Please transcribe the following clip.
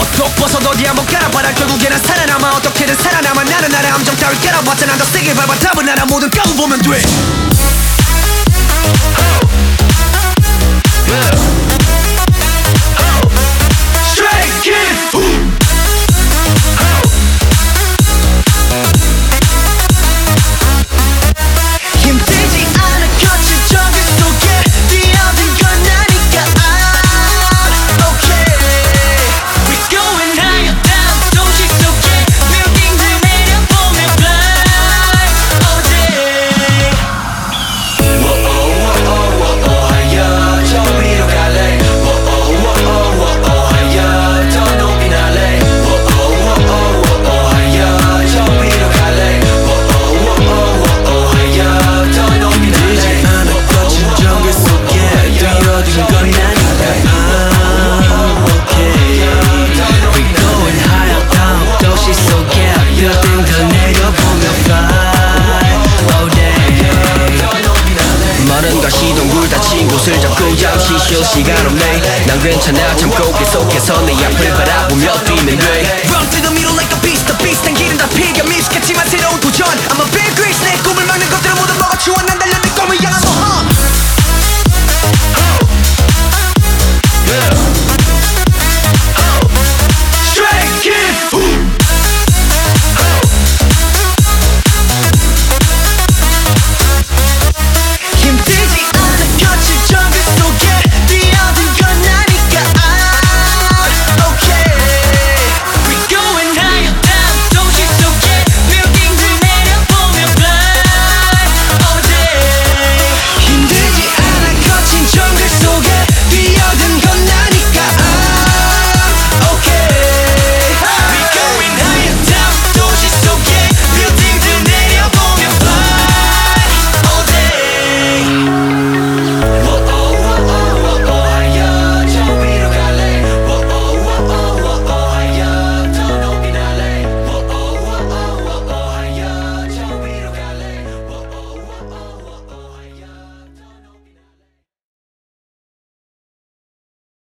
너똑 벗어 어디 한번 깔아봐라 결국에는 살아남아 어떻게든 살아남아 나는 나의 함정 따위 깔아봤자 난 더 세게 밟아 답은 알아 모든 까고 보면 돼 Straight Kid 힘들지 않아 거친 정글 속에 뛰어든 건 나니까 Okay We're going higher down 도시 속에 빌딩들 내려보면 fly all day 하여 저 위로 갈래 하여 더 높이 날래 하여 저 위로 갈래 하여 더 높이 날래 않아 거친 정글 속에 뛰어든 건 나니까 Okay We're going higher down 도시 속에 빌딩들 내려보면 fly all day 모든 걸 시동굴 닫힌 곳을 잡고 잠시 쉴 시간 없네 난 괜찮아 참고 계속해서 내 앞을 바라보며 뛰면 돼 Run through the middle like a beast The beast 난 길은 다 피가 미숙했지만 새로운 도전 I'm a big grease 내 꿈을 막는 것들을 모두 먹어치워 난 달려 내 꿈을 향한 모험